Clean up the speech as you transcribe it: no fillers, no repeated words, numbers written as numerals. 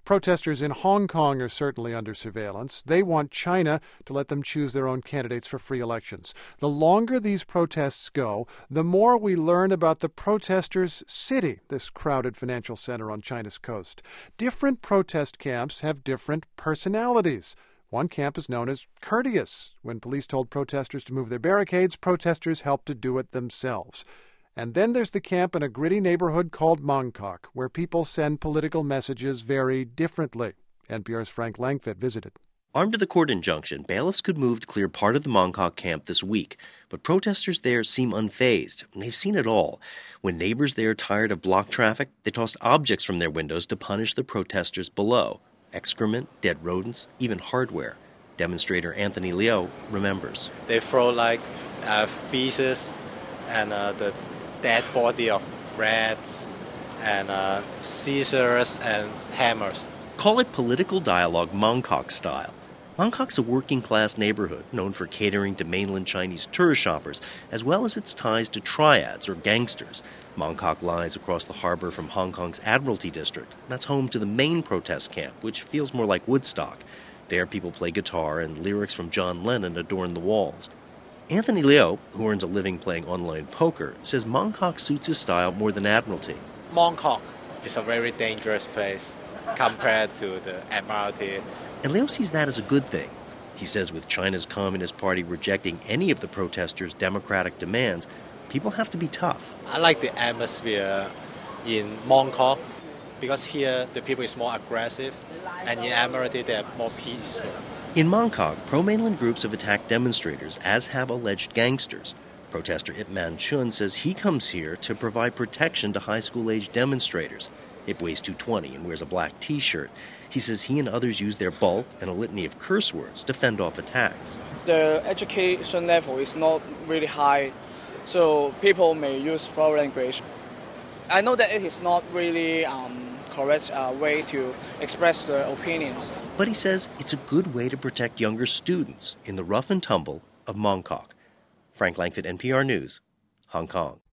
Protesters in Hong Kong are certainly under surveillance. They want China to let them choose their own candidates for free elections. The longer these protests go, the more we learn about the protesters' city, this crowded financial center on China's coast. Different protest camps have different personalities. One camp is known as courteous. When police told protesters to move their barricades, protesters helped to do it themselves. And then there's the camp in a gritty neighborhood called Mongkok, where people send political messages very differently. NPR's Frank Langfitt visited. Armed to the court injunction, bailiffs could move to clear part of the Mongkok camp this week. But protesters there seem unfazed. They've seen it all. When neighbors there are tired of block traffic, they tossed objects from their windows to punish the protesters below. Excrement, dead rodents, even hardware. Demonstrator Anthony Liu remembers. They throw feces and the dead body of rats and scissors and hammers. Call it political dialogue Mongkok style. Mongkok's a working-class neighborhood known for catering to mainland Chinese tourist shoppers, as well as its ties to triads or gangsters. Mongkok lies across the harbor from Hong Kong's Admiralty District. That's home to the main protest camp, which feels more like Woodstock. There, people play guitar and lyrics from John Lennon adorn the walls. Anthony Liu, who earns a living playing online poker, says Mongkok suits his style more than Admiralty. Mongkok is a very dangerous place compared to the Admiralty. And Liu sees that as a good thing. He says with China's Communist Party rejecting any of the protesters' democratic demands, people have to be tough. I like the atmosphere in Mongkok because here the people is more aggressive and in Admiralty they are more peaceful. In Mongkok, pro-mainland groups have attacked demonstrators, as have alleged gangsters. Protester Ip Man Chun says he comes here to provide protection to high school-age demonstrators. Ip weighs 220 and wears a black T-shirt. He says he and others use their bulk and a litany of curse words to fend off attacks. The education level is not really high, so people may use foul language. I know that it is not really correct way to express their opinions. But he says it's a good way to protect younger students in the rough and tumble of Mongkok. Frank Langfitt, NPR News, Hong Kong.